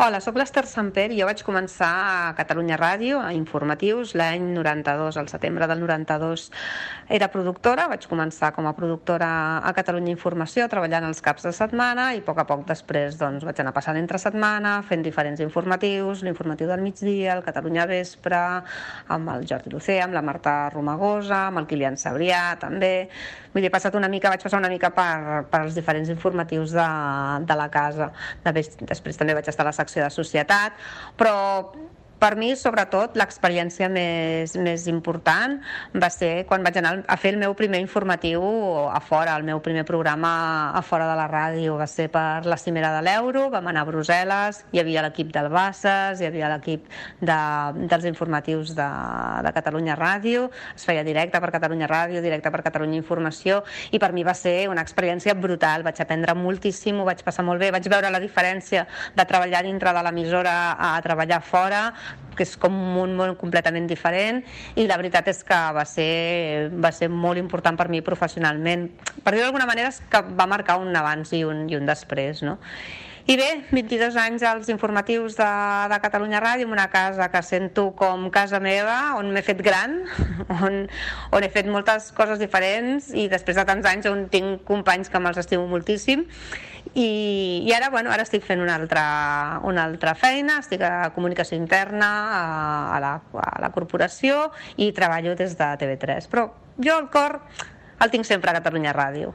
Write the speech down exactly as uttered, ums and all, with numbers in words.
Hola, soc l'Ester Samper i jo vaig començar a Catalunya Ràdio, a Informatius, l'any noranta-dos, al setembre del noranta-dos. Era productora, vaig començar com a productora a Catalunya Informació, treballant els caps de setmana, i a poc a poc després doncs, vaig anar passant entre setmana, fent diferents informatius, l'informatiu del migdia, el Catalunya Vespre, amb el Jordi Lucé, amb la Marta Romagosa, amb el Kilian Sabrià, també. Vull dir, he passat una mica, vaig passar una mica per, per els diferents informatius de, de la casa. Després, després també vaig estar a la secció de societat, però per mi, sobretot, l'experiència més, més important va ser quan vaig anar a fer el meu primer informatiu a fora, el meu primer programa a fora de la ràdio. Va ser per la Cimera de l'Euro, vam anar a Brussel·les, hi havia l'equip del Bassas, hi havia l'equip de, dels informatius de, de Catalunya Ràdio, es feia directe per Catalunya Ràdio, directe per Catalunya Informació, i per mi va ser una experiència brutal. Vaig aprendre moltíssim, ho vaig passar molt bé, vaig veure la diferència de treballar dintre de l'emissora a treballar fora, que és com un món completament diferent, i la veritat és que va ser, va ser molt important per mi professionalment. Per dir-ho d'alguna manera, és que va marcar un abans i un, i un després, no? I bé, vint-i-dos anys als informatius de, de Catalunya Ràdio, en una casa que sento com casa meva, on m'he fet gran, on, on he fet moltes coses diferents, i després de tants anys on tinc companys que me'ls estimo moltíssim. I, i ara, bueno, ara estic fent una altra, una altra feina, estic a comunicació interna a, a, la, a la corporació, i treballo des de T V tres, però jo el cor el tinc sempre a Catalunya Ràdio.